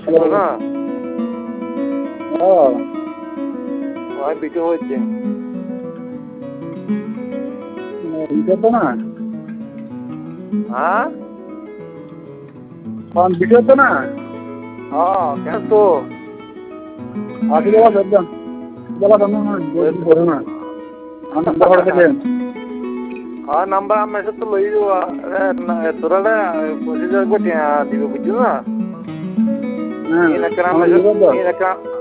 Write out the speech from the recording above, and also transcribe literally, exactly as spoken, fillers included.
না ও ওই ভিডিও হচ্ছে এটা তো না হ্যাঁ কোন ভিডিও তো না হ্যাঁ কেন তো আশি টাকা একদম বলা কেন না বলছি করে না আমি বড় থেকে হ্যাঁ নাম্বার আমি এসে তো লই যাওয়া তোরা পঁচিশ হাজার কোটি দিব বুঝছো না হ্যাঁ এই নাকি আমার আমি লিখে দাও এই নাকি